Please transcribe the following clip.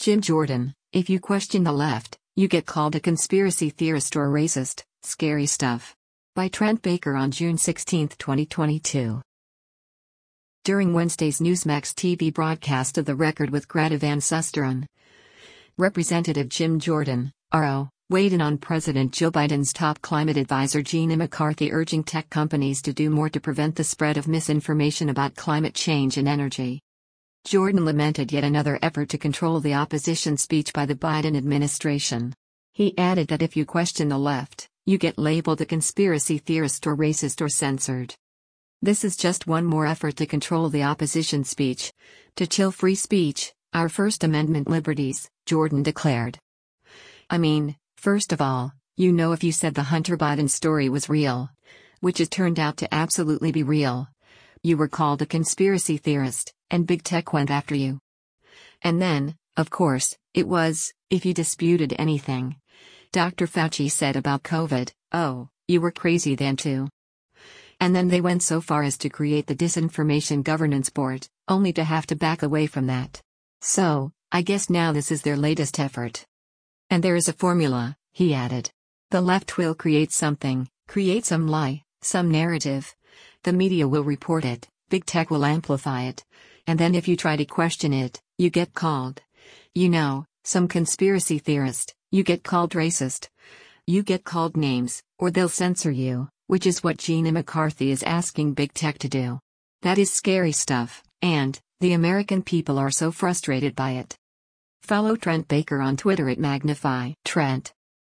Jim Jordan, if you question the left, you get called a conspiracy theorist or racist. Scary stuff. By Trent Baker on June 16, 2022. During Wednesday's Newsmax TV broadcast of The Record with Greta Van Susteren, Representative Jim Jordan, RO, weighed in on President Joe Biden's top climate advisor Gina McCarthy urging tech companies to do more to prevent the spread of misinformation about climate change and energy. Jordan lamented yet another effort to control the opposition speech by the Biden administration. He added that if you question the left, you get labeled a conspiracy theorist or racist or censored. This is just one more effort to control the opposition speech, to chill free speech, our First Amendment liberties, Jordan declared. I mean, first of all, if you said the Hunter Biden story was real, which it turned out to absolutely be real, you were called a conspiracy theorist, and big tech went after you. And then, of course, it was, if you disputed anything Dr. Fauci said about COVID, oh, you were crazy then too. And then they went so far as to create the Disinformation Governance Board, only to have to back away from that. So, I guess now this is their latest effort. And there is a formula, he added. The left will create something, create some lie, some narrative. The media will report it, big tech will amplify it. And then if you try to question it, you get called, some conspiracy theorist, you get called racist. You get called names, or they'll censor you, which is what Gina McCarthy is asking big tech to do. That is scary stuff, and the American people are so frustrated by it. Follow Trent Baker on Twitter at Magnify Trent.